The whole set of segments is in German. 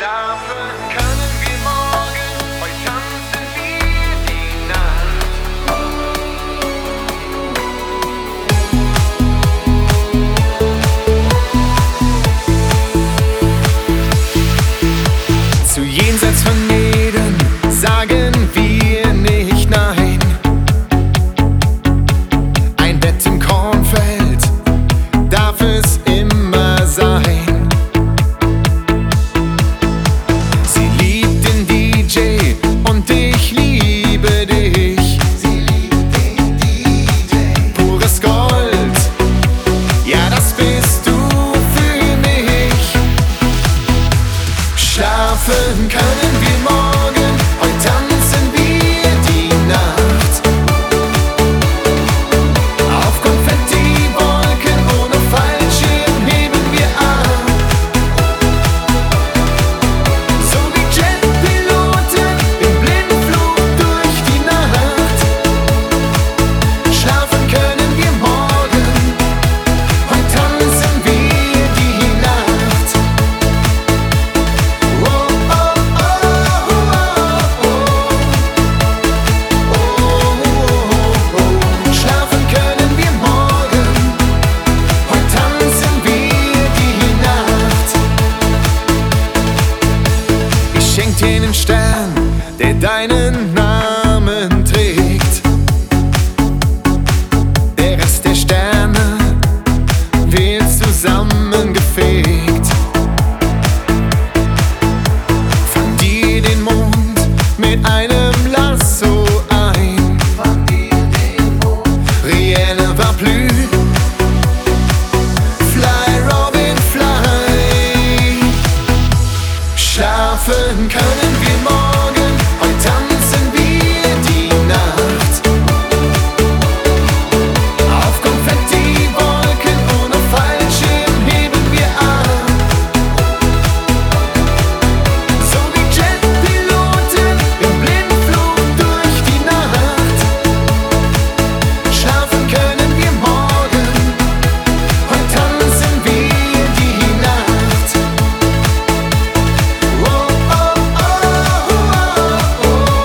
Schlafen können wir morgen, heute tanzen wir die Nacht. Zu jenseits von Eden sagen wir nicht nein. Ein Bett im Kornfeld darf es immer sein. Sie liebt den DJ und ich liebe dich. Sie liebt den DJ. Pures Gold, ja, das bist du für mich. Schlafen können wir morgen, heute tanzen wir die Nacht. Auf Konfetti-Wolken ohne Fallschirm heben wir ab. So wie Jetpiloten im Blindflug durch die Nacht. Schlafen können wir morgen, heute tanzen wir die Nacht. Oh, oh, oh, oh, oh, oh. Oh, oh, oh. Schlafen können wir morgen, heute tanzen wir die Nacht. Ich schenk dir einen Stern, der deinen Namen trägt. Der Rest der Sterne wird zusammengefegt. Fang dir den Mond mit einem Lasso ein. Rien ne va plus. Fly, Robin, fly. Schlafen können wir morgen, heute tanzen wir die Nacht. Auf Konfetti-Wolken ohne Fallschirm heben wir ab. So wie Jetpiloten im Blindflug durch die Nacht. Schlafen können wir morgen, heute tanzen wir die Nacht. Oh, oh, oh, oh, oh, oh.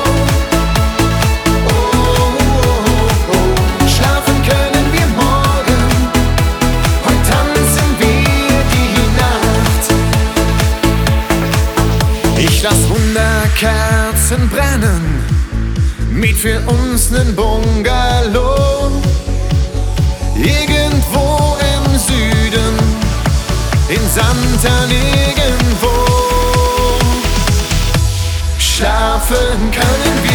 Oh, oh, oh. Schlafen können wir morgen, heute tanzen wir die Nacht. Ich lass 100 Kerzen brennen, miet für uns nen Bungalow. Irgendwo im Süden, in Santa nirgendwo. Schlafen können wir